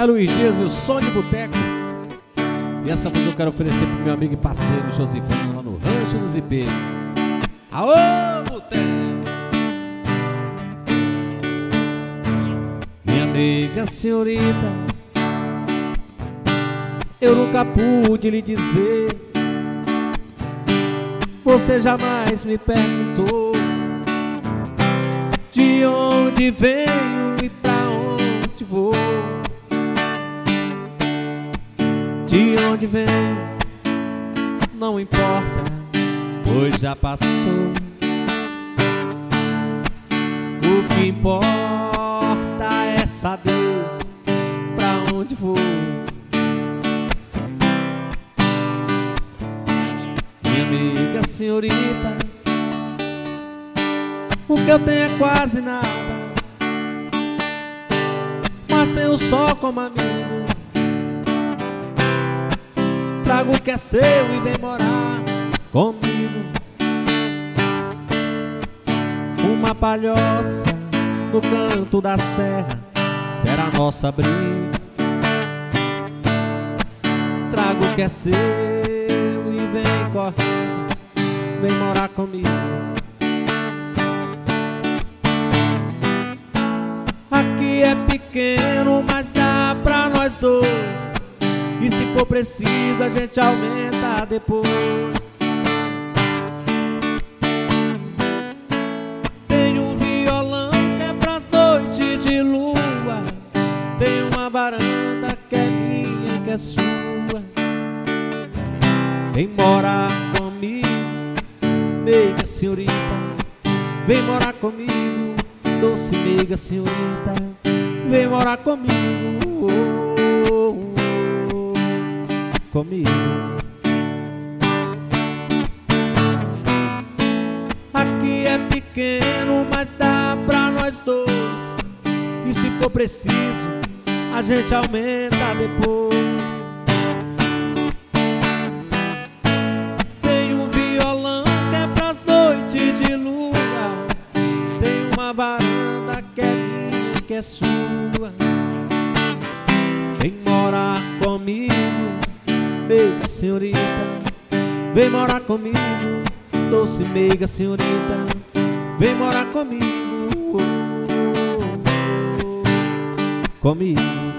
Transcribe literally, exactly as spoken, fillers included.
É Luiz Dias e o Som de Boteco. E essa música eu quero oferecer pro meu amigo e parceiro Josifano, lá no Rancho dos Ipês. Aô, Boteco! Minha amiga senhorita, eu nunca pude lhe dizer, você jamais me perguntou de onde venho e pra onde vou. De onde venho não importa, pois já passou. O que importa é saber pra onde vou. Minha amiga senhorita, o que eu tenho é quase nada, mas tenho só como amigo. Trago o que é seu e vem morar comigo. Uma palhoça no canto da serra será nossa briga. Trago o que é seu e vem correndo, vem morar comigo. Aqui é pequeno, mas dá pra nós dois, e se for preciso a gente aumenta depois. Tem um violão que é pras noites de lua, tem uma varanda que é minha, que é sua. Vem morar comigo, meiga senhorita, vem morar comigo, doce meiga senhorita, vem morar comigo. Comigo. Aqui é pequeno, mas dá pra nós dois, e se for preciso a gente aumenta depois. Tem um violão que é pras noites de lua, tem uma varanda que é minha, que é sua. Vem morar comigo, meiga senhorita, vem morar comigo, doce meiga senhorita, vem morar comigo, comigo.